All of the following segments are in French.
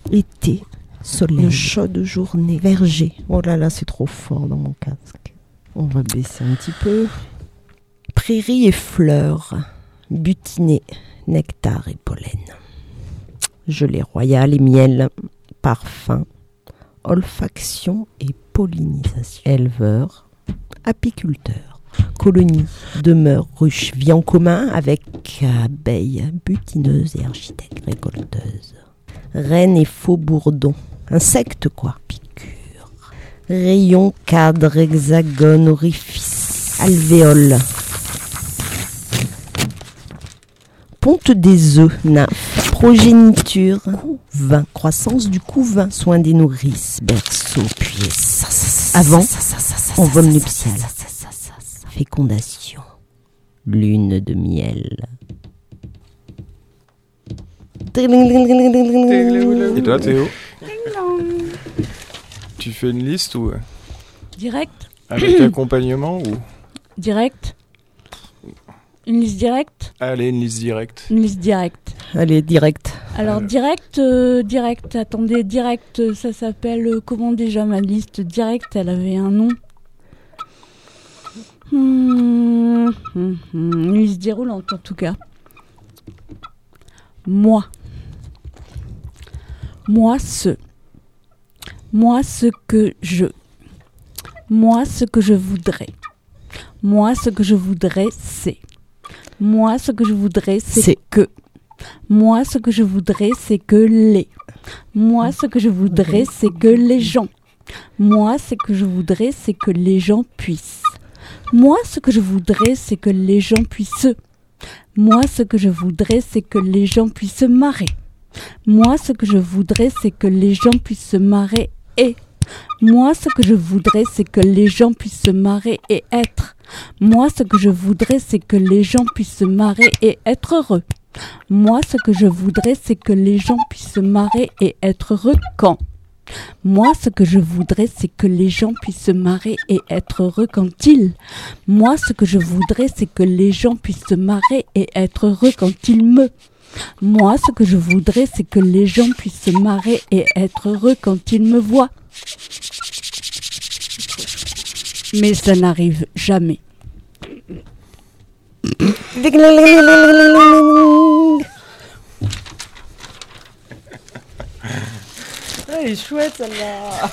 Été, soleil, une chaude journée, verger. Oh là là, c'est trop fort dans mon casque. On va baisser un petit peu. Prairies et fleurs, butinées, nectar et pollen. Gelée royale et miel, parfum, olfaction et pollinisation. Éleveurs, apiculteurs, colonies, demeures, ruches, vie en commun avec abeilles, butineuses et architectes récolteuses. Reines et faux bourdons, insectes quoi, piqûres. Rayons, cadres, hexagones, orifices, alvéoles. Ponte des œufs, nymphes, progéniture, couvain, croissance du couvain, soin des nourrices, berceau, puis avant, envol nuptial, fécondation, lune de miel. Et toi, Théo? Tu fais une liste ou direct? Avec accompagnement ou direct? Une liste directe? Allez, une liste directe. Une liste directe. Allez, direct. Alors, direct, attendez, direct, ça s'appelle comment déjà ma liste? Direct, elle avait un nom. Une liste déroulante en tout cas. Moi, ce que je voudrais. Moi, ce que je voudrais, c'est. Moi, ce que je voudrais, c'est que. Moi, ce que je voudrais, c'est que les. Moi, ce que je voudrais, c'est que les gens. Moi, ce que je voudrais, c'est que les gens puissent. Moi, ce que je voudrais, c'est que les gens puissent. Moi, ce que je voudrais, c'est que les gens puissent se marrer. Moi, ce que je voudrais, c'est que les gens puissent se marrer et. Moi, ce que je voudrais, c'est que les gens puissent se marrer et être. Moi, ce que je voudrais, c'est que les gens puissent se marrer et être heureux. Moi, ce que je voudrais, c'est que les gens puissent se marrer et être heureux quand. Moi, ce que je voudrais, c'est que les gens puissent se marrer et être heureux quand ils. Moi, ce que je voudrais, c'est que les gens puissent se marrer et être heureux quand ils me. Moi, ce que je voudrais, c'est que les gens puissent se marrer et être heureux quand ils me voient. Mais ça n'arrive jamais. Elle est chouette celle-là.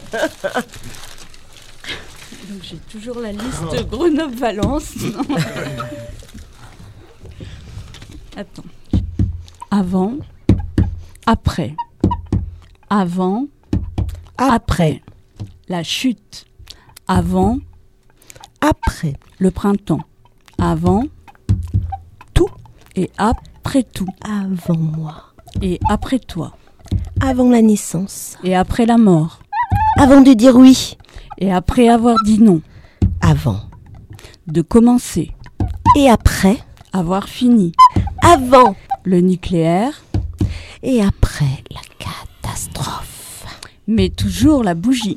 Donc j'ai toujours la liste Grenoble-Valence. Attends. Avant, après. Avant, après. La chute. Avant, après. Le printemps. Avant, tout. Et après tout. Avant moi. Et après toi. Avant la naissance. Et après la mort. Avant de dire oui. Et après avoir dit non. Avant. De commencer. Et après. Avoir fini. Avant. Le nucléaire. Et après la catastrophe. Mais toujours la bougie.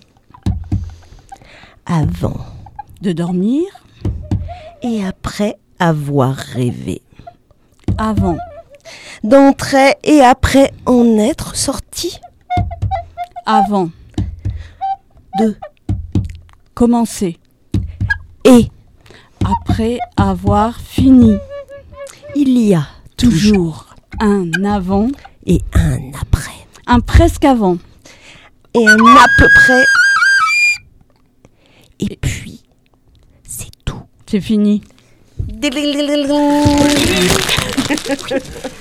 Avant. De dormir. Et après avoir rêvé. Avant. D'entrer et après en être sorti. Avant. De. Commencer. Et. Après avoir fini. Il y a toujours un avant. Et un après. Un presque avant. Et un à peu près. Et puis, c'est tout. C'est fini.